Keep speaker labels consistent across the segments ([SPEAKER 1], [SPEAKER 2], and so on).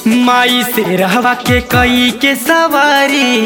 [SPEAKER 1] माई से रहवा के कई के सवारी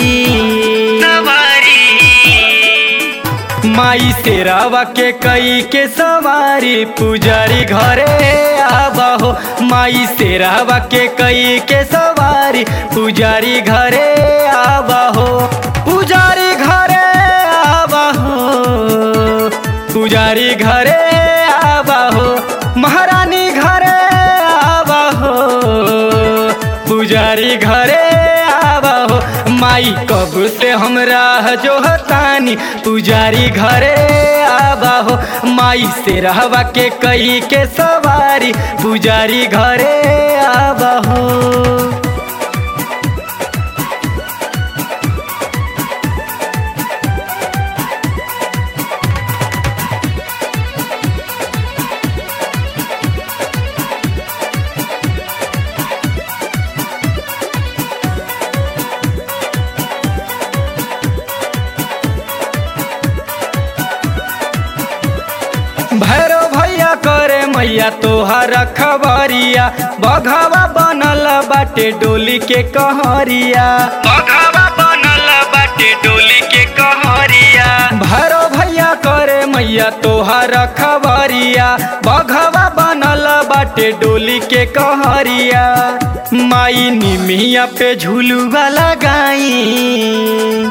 [SPEAKER 1] माई से रहवा के कई के सवारी पुजारी घरे आवा हो। माई से रहवा के कई के सवारी पुजारी घरे आवा हो। पुजारी घरे आवा हो, पुजारी घरे आवा हो, महारानी घरे आवा हो, पुजारी घरे आवा हो। माई कब से हमरा जो हतानी पुजारी घरे आवा हो। माई से रहवा के कई के सवारी पुजारी घरे आवा हो। भैरो भैया करे मैया तोहर खबरिया, बघवा बनल बाटे डोली के कहरिया, बघवा बनल बाटे डोली के कहरिया। भैरो भैया करे मैया तोहर खबरिया, बघवा बनल बाटे डोली के कहरिया। माई निमिया पे झुलुआ लगाई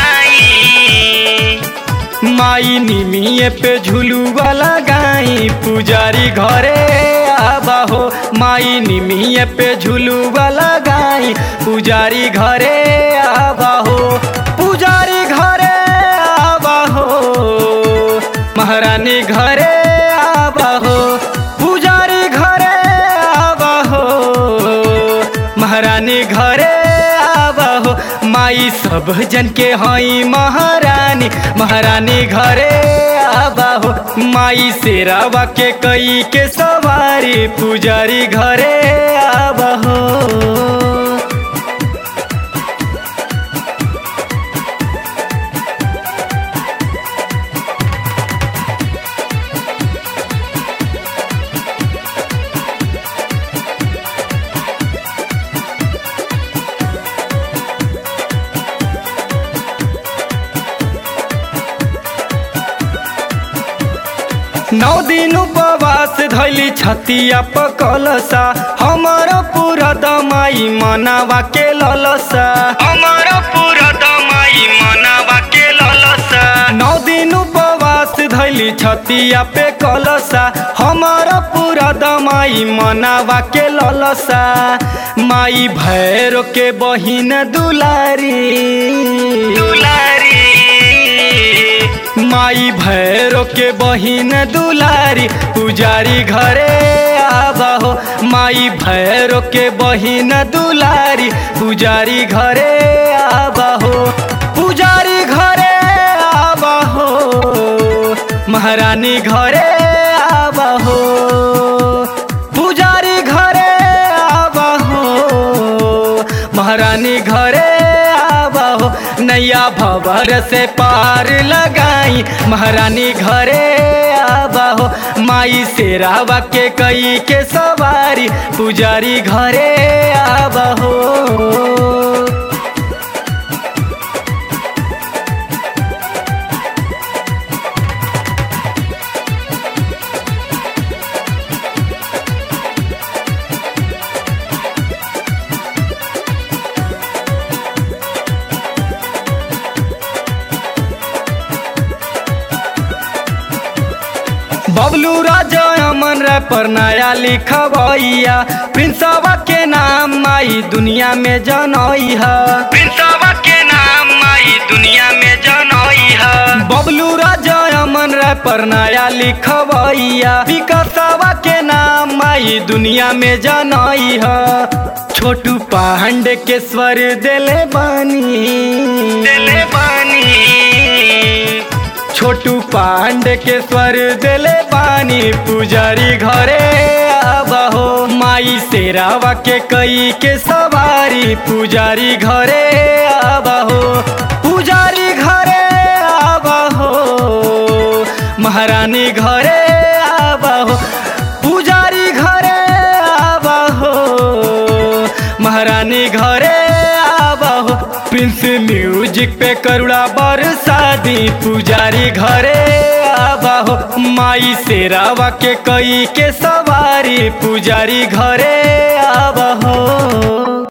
[SPEAKER 1] माई निमिये पे झुलुआ लगाई पुजारी घरे आवा हो। माई निमिये पे झुलुआ लगाई पुजारी घरे आवा हो। पुजारी घरे आवा हो, महारानी घरे आवा हो, पुजारी घरे आवा हो, महारानी घरे आवा हो। माई सब जन के हई महारानी, महारानी घरे आवा हो। माई से रहवा के कई के सवारी पुजारी घरे आवा हो। नौ दिन उपवास धैली छतिया पकलसा, हमारा पूरा दमाई मनावा के ललसा, हमारा पूरा दमाई मनावा के ललसा। नौ दिन उपवास धैली छतिया पे कलसा, हमारा पूरा दमाई मनावा के ललसा। माई भैरो के बहिन दुलारी माई भैरो के बहिन दुलारी पुजारी घरे आवा हो। माई भैरो के बहिन दुलारी पुजारी घरे आवा हो। पुजारी घरे आवा हो, महारानी घरे आवा हो, पुजारी घरे आवा हो, महारानी घरे आवा हो। नैया भवर से पार लगाई महारानी घरे आवा हो। माई से रहवा के कई के सवारी पुजारी घरे आवा हो। बबलू राजा अमन रे पर नया लिखवैया, प्रिंसवा के नाम माई दुनिया में जनैहा, प्रिंसवा के नाम माई दुनिया में जनैहा। बबलू राजा अमन रे पर नया लिखवैया, विकासवा के नाम माई दुनिया में जनैहा। छोटू पांडे के स्वर देले बानी छोटू पांडे के स्वर देले पानी पुजारी घरे आवा हो। माई से रहवा के कई के सवारी पुजारी घरे आवा हो। पुजारी घरे आवा हो, महारानी घरे आवा हो, पुजारी घरे आवा हो, महारानी घरे आबहो। प्रिंस म्यूजिक पे करुणा बरसादी पुजारी घरे आबहो। माई शेरावा के कई के सवारी पुजारी घरे आबहो।